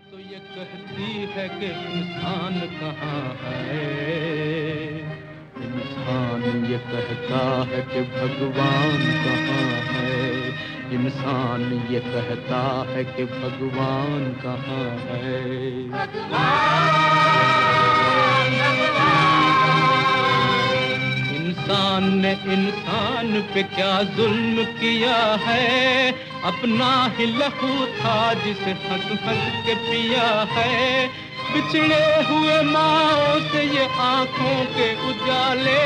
तो ये कहती है कि इंसान कहाँ है, इंसान ये कहता है कि भगवान कहाँ है, इंसान ये कहता है कि भगवान कहाँ है। इंसान ने इंसान पे क्या जुल्म किया है, अपना ही लहू था जिसे हंस हंस के पिया है। बिछड़े हुए माँओं से ये आंखों के उजाले,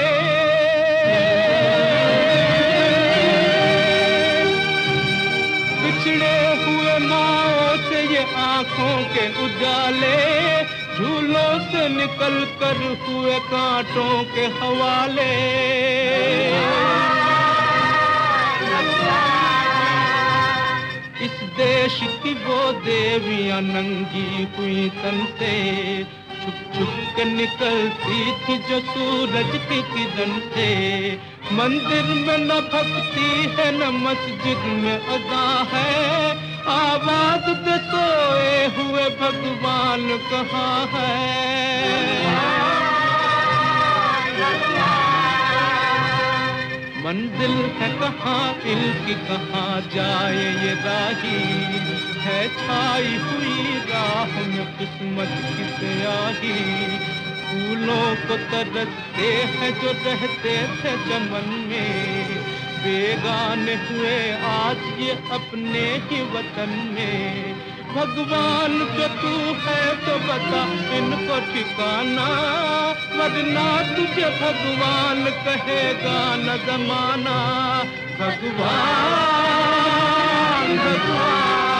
बिछड़े हुए माँओं से ये आंखों के उजाले, झूलों से निकल कर हुए कांटों के हवाले। इस देश की वो देवियां नंगी हुई तन से छुप छुप के निकलती थी जो सूरज की किरण से। मंदिर में न भक्ति है न मस्जिद में अदा है, आवाज दे सोए हुए भगवान कहाँ है। मंजिल है कहाँ इनकी, कहाँ जाए ये राही, है छाई हुई राह में किस्मत की स्याही। फूलों को तरसते हैं जो रहते थे चमन में, बेगाने हुए आज ये अपने ही वतन में। भगवान जो तू है तो बता इनको ठिकाना, वरना तुझे भगवान कहेगा न जमाना। भगवान भगवान